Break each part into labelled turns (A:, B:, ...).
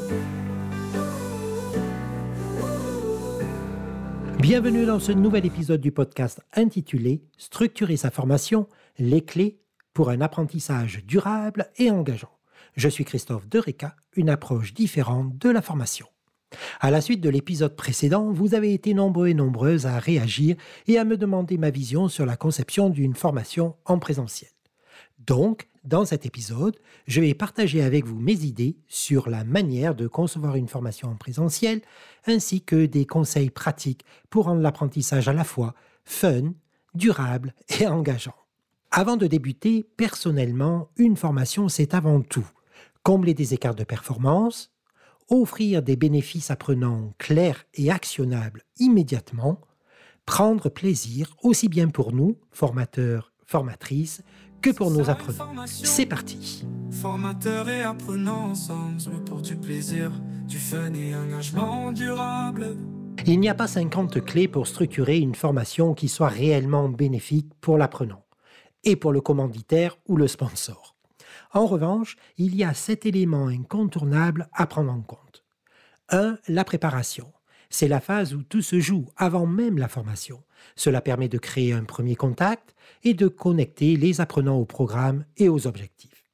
A: Bienvenue dans ce nouvel épisode du podcast intitulé « Structurer sa formation, les clés pour un apprentissage durable et engageant ». Je suis Christophe Dereka, une approche différente de la formation. À la suite de l'épisode précédent, vous avez été nombreux et nombreuses à réagir et à me demander ma vision sur la conception d'une formation en présentiel. Donc, dans cet épisode, je vais partager avec vous mes idées sur la manière de concevoir une formation en présentiel, ainsi que des conseils pratiques pour rendre l'apprentissage à la fois fun, durable et engageant. Avant de débuter, personnellement, une formation, c'est avant tout combler des écarts de performance, offrir des bénéfices apprenants clairs et actionnables immédiatement, prendre plaisir aussi bien pour nous, formateurs, formatrices, que pour nos apprenants. C'est parti.
B: Formateurs et apprenants ensemble pour du plaisir, du fun et engagement durable.
A: Il n'y a pas 50 clés pour structurer une formation qui soit réellement bénéfique pour l'apprenant et pour le commanditaire ou le sponsor. En revanche, il y a 7 éléments incontournables à prendre en compte. 1. La préparation. C'est la phase où tout se joue avant même la formation. Cela permet de créer un premier contact et de connecter les apprenants au programme et aux objectifs.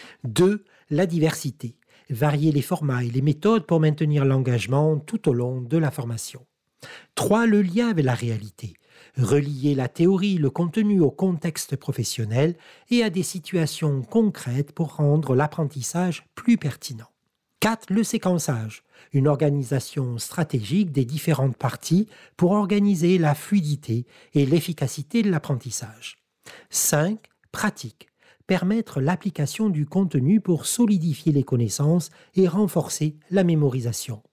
A: 2. La diversité. Varier les formats et les méthodes pour maintenir l'engagement tout au long de la formation. 3. Le lien avec la réalité. Relier la théorie, le contenu au contexte professionnel et à des situations concrètes pour rendre l'apprentissage plus pertinent. 4. Le séquençage. Une organisation stratégique des différentes parties pour organiser la fluidité et l'efficacité de l'apprentissage. 5. Pratique. Permettre l'application du contenu pour solidifier les connaissances et renforcer la mémorisation.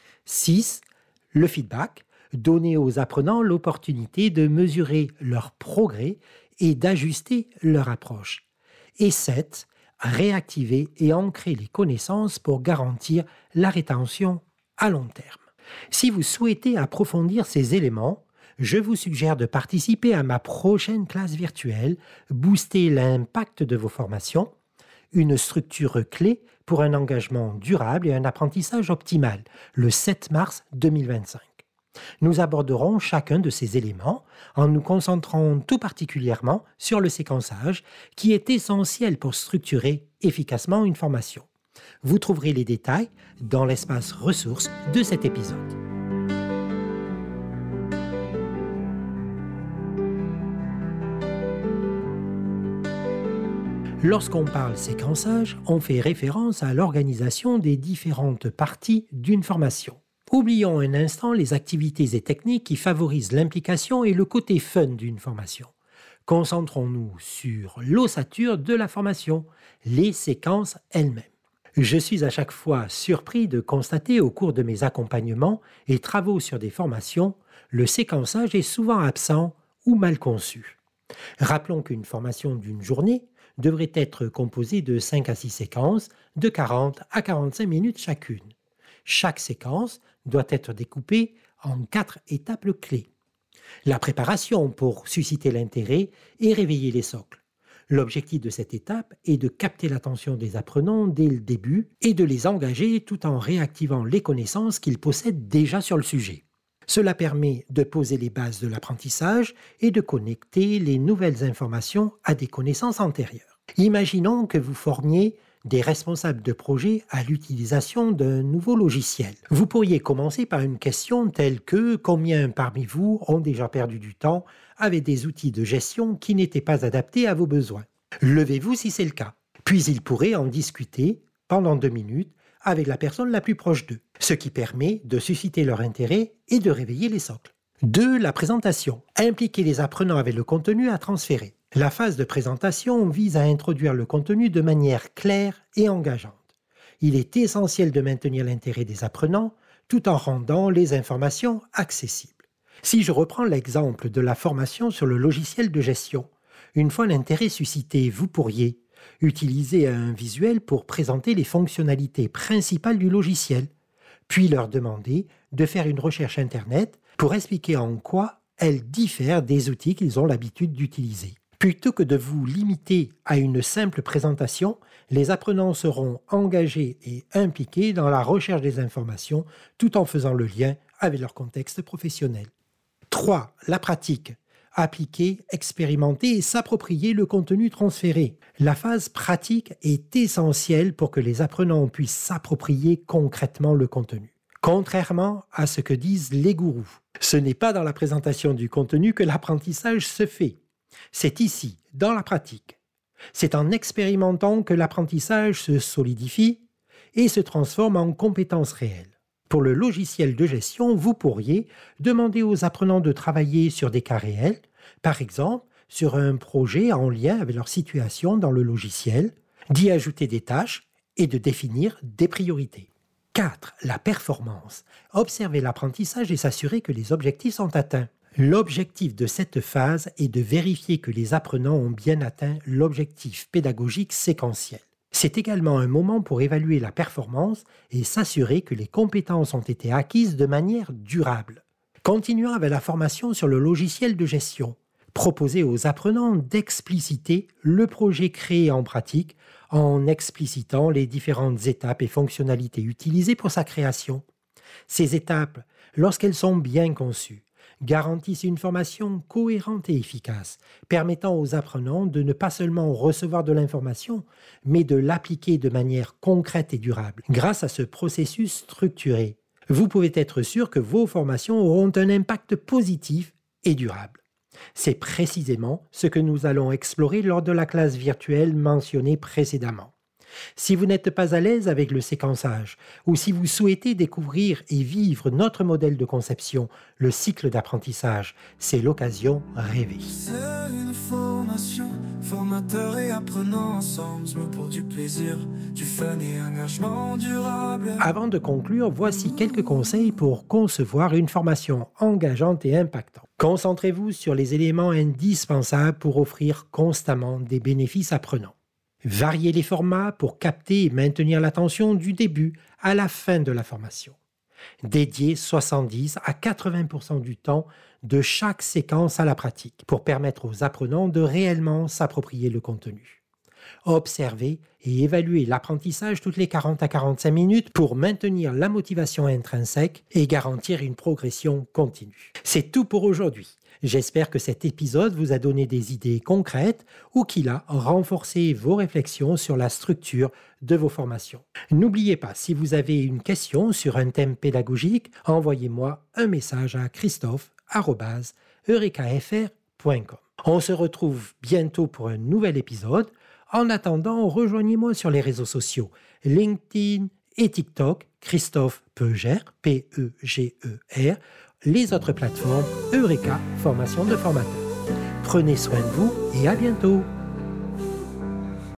A: 6. Le feedback. Donner aux apprenants l'opportunité de mesurer leur progrès et d'ajuster leur approche. Et 7. Réactiver et ancrer les connaissances pour garantir la rétention à long terme. Si vous souhaitez approfondir ces éléments, je vous suggère de participer à ma prochaine classe virtuelle « Booster l'impact de vos formations », une structure clé pour un engagement durable et un apprentissage optimal, le 7 mars 2025. Nous aborderons chacun de ces éléments en nous concentrant tout particulièrement sur le séquençage qui est essentiel pour structurer efficacement une formation. Vous trouverez les détails dans l'espace ressources de cet épisode. Lorsqu'on parle séquençage, on fait référence à l'organisation des différentes parties d'une formation. Oublions un instant les activités et techniques qui favorisent l'implication et le côté fun d'une formation. Concentrons-nous sur l'ossature de la formation, les séquences elles-mêmes. Je suis à chaque fois surpris de constater au cours de mes accompagnements et travaux sur des formations, le séquençage est souvent absent ou mal conçu. Rappelons qu'une formation d'une journée devrait être composée de 5 à 6 séquences de 40 à 45 minutes chacune. Chaque séquence doit être découpée en 4 étapes clés. La préparation pour susciter l'intérêt et réveiller les socles. L'objectif de cette étape est de capter l'attention des apprenants dès le début et de les engager tout en réactivant les connaissances qu'ils possèdent déjà sur le sujet. Cela permet de poser les bases de l'apprentissage et de connecter les nouvelles informations à des connaissances antérieures. Imaginons que vous formiez des responsables de projet à l'utilisation d'un nouveau logiciel. Vous pourriez commencer par une question telle que combien parmi vous ont déjà perdu du temps avec des outils de gestion qui n'étaient pas adaptés à vos besoins. Levez-vous si c'est le cas. Puis il pourrait en discuter pendant 2 minutes avec la personne la plus proche d'eux, ce qui permet de susciter leur intérêt et de réveiller les socles. 2. La présentation. Impliquer les apprenants avec le contenu à transférer. La phase de présentation vise à introduire le contenu de manière claire et engageante. Il est essentiel de maintenir l'intérêt des apprenants tout en rendant les informations accessibles. Si je reprends l'exemple de la formation sur le logiciel de gestion, une fois l'intérêt suscité, vous pourriez utiliser un visuel pour présenter les fonctionnalités principales du logiciel, puis leur demander de faire une recherche Internet pour expliquer en quoi elles diffèrent des outils qu'ils ont l'habitude d'utiliser. Plutôt que de vous limiter à une simple présentation, les apprenants seront engagés et impliqués dans la recherche des informations tout en faisant le lien avec leur contexte professionnel. 3. La pratique. Appliquer, expérimenter et s'approprier le contenu transféré. La phase pratique est essentielle pour que les apprenants puissent s'approprier concrètement le contenu. Contrairement à ce que disent les gourous, ce n'est pas dans la présentation du contenu que l'apprentissage se fait. C'est ici, dans la pratique. C'est en expérimentant que l'apprentissage se solidifie et se transforme en compétences réelles. Pour le logiciel de gestion, vous pourriez demander aux apprenants de travailler sur des cas réels, par exemple sur un projet en lien avec leur situation dans le logiciel, d'y ajouter des tâches et de définir des priorités. 4. La performance. Observer l'apprentissage et s'assurer que les objectifs sont atteints. L'objectif de cette phase est de vérifier que les apprenants ont bien atteint l'objectif pédagogique séquentiel. C'est également un moment pour évaluer la performance et s'assurer que les compétences ont été acquises de manière durable. Continuons avec la formation sur le logiciel de gestion. Proposez aux apprenants d'expliciter le projet créé en pratique en explicitant les différentes étapes et fonctionnalités utilisées pour sa création. Ces étapes, lorsqu'elles sont bien conçues, garantissent une formation cohérente et efficace, permettant aux apprenants de ne pas seulement recevoir de l'information, mais de l'appliquer de manière concrète et durable. Grâce à ce processus structuré, vous pouvez être sûr que vos formations auront un impact positif et durable. C'est précisément ce que nous allons explorer lors de la classe virtuelle mentionnée précédemment. Si vous n'êtes pas à l'aise avec le séquençage ou si vous souhaitez découvrir et vivre notre modèle de conception, le cycle d'apprentissage, c'est l'occasion rêvée.
B: C'est une formation, formateur et apprenant ensemble, pour du plaisir, du fun et engagement durable.
A: Avant de conclure, voici quelques conseils pour concevoir une formation engageante et impactante. Concentrez-vous sur les éléments indispensables pour offrir constamment des bénéfices apprenants. Variez les formats pour capter et maintenir l'attention du début à la fin de la formation. Dédiez 70 à 80% du temps de chaque séquence à la pratique pour permettre aux apprenants de réellement s'approprier le contenu. Observez et évaluez l'apprentissage toutes les 40 à 45 minutes pour maintenir la motivation intrinsèque et garantir une progression continue. C'est tout pour aujourd'hui. J'espère que cet épisode vous a donné des idées concrètes ou qu'il a renforcé vos réflexions sur la structure de vos formations. N'oubliez pas, si vous avez une question sur un thème pédagogique, envoyez-moi un message à christophe@eurekafr.com. On se retrouve bientôt pour un nouvel épisode. En attendant, rejoignez-moi sur les réseaux sociaux LinkedIn et TikTok, Christophe Peuger, P-E-G-E-R, les autres plateformes Eureka Formation de formateurs. Prenez soin de vous et à bientôt.